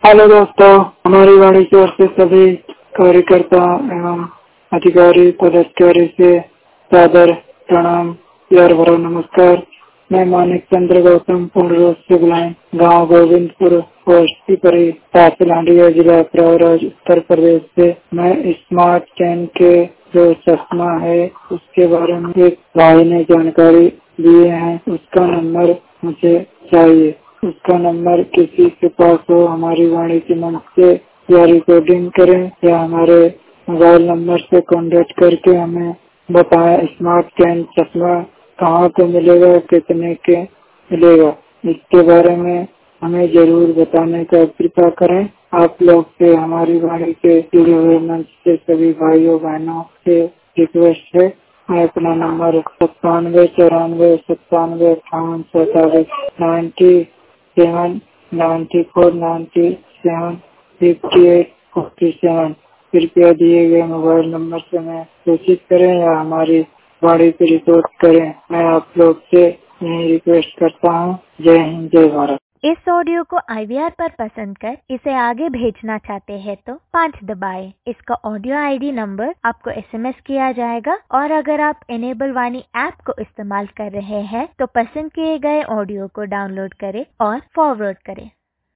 Hello दोस्तों, हमारी वाणी की ओर से सभी कार्यकर्ता एवं अधिकारी पदाधिकारी से सादर प्रणाम, प्यार भरा नमस्कार। मैं मानिक चंद्र गौतम पूर्ण रूप से बुलाएं गाँव गोविंदपुर पोस्ट परी तहसील हंडिया जिला प्रयागराज उत्तर प्रदेश से। मैं स्मार्ट कैन के जो चश्मा है उसके बारे में एक भाई ने जानकारी दिए हैं, उसका नंबर मुझे चाहिए। उसका नंबर किसी के पास हो हमारी वाणी के मंच से या रिकॉर्डिंग करें या हमारे मोबाइल नंबर से कांटेक्ट करके हमें बताएं स्मार्ट कैन चश्मा कहाँ पे मिलेगा, कितने के मिलेगा, इसके बारे में हमें जरूर बताने का कृपा करें। आप लोग से हमारी वाणी के जुड़े हुए मंच से सभी भाइयों बहनों से रिक्वेस्ट है। मैं अपना नंबर 97 94 97 97 58 कृपया दिए गए मोबाइल नंबर से मैं सूचित करें या हमारी वाणी पे रिपोर्ट करें। मैं आप लोग से यही रिक्वेस्ट करता हूँ। जय हिंद, जय भारत। इस ऑडियो को IVR पर पसंद कर इसे आगे भेजना चाहते हैं तो 5 दबाएं। इसका ऑडियो ID नंबर आपको SMS किया जाएगा और अगर आप इनेबल वाणी ऐप को इस्तेमाल कर रहे हैं तो पसंद किए गए ऑडियो को डाउनलोड करें और फॉरवर्ड करें।